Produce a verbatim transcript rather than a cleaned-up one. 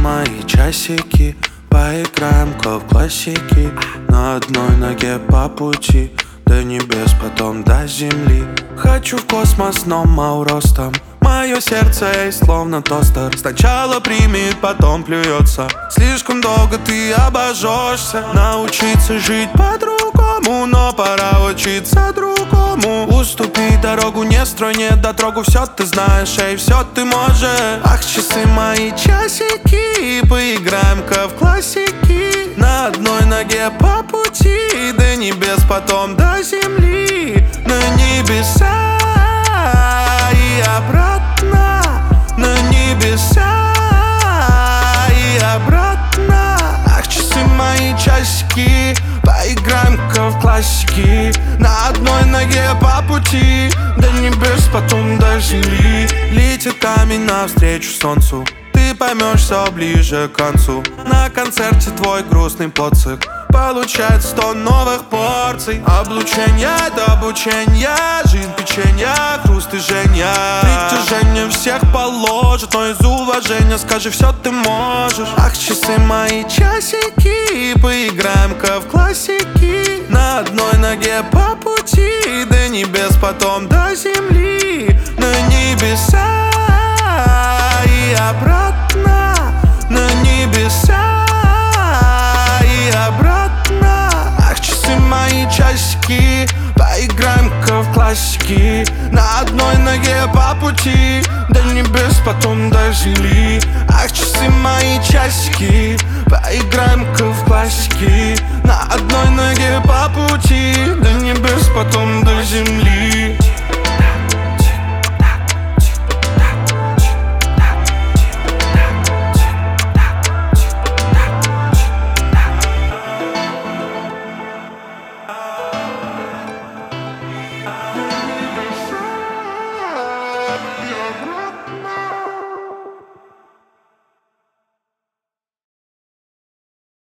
мои часики, поиграем-ка в классики. На одной ноге по пути до небес, потом до земли. Хочу в космос, но мал ростом. Мое сердце есть словно тостер. Сначала примет, потом плюется. Слишком долго ты обожжешься. Научиться жить по-другому, но пора учиться другому. Уступи дорогу, не строй недотрогу. Все ты знаешь, эй, все ты можешь. Ах, часы мои, часики, поиграем-ка в классики. На одной ноге по пути до небес, потом до земли. На небеса и обратно, на небеса и обратно. Ах, часы мои, часики, поиграем-ка в классики. На одной ноге по пути до небес, потом до земли. Летит камень навстречу солнцу, ты поймешь все ближе к концу. На концерте твой грустный поцик получает сто новых порций. Облучение до обучения, жизнь печенья, хруст и жжения. Притяжение всех положит, но из уважения скажи, все ты можешь. Ах, часы мои, часики, поиграем-ка в классики. На одной ноге по пути до небес, потом до земли. На небеса и обратно, на небеса и обратно. Ах, часы мои, часики, поиграем-ка в классики. На одной ноге по пути до небес, потом до земли. Ах, часы мои, часики, поиграем-ка в классики. На одной ноге по пути до небес, потом до земли.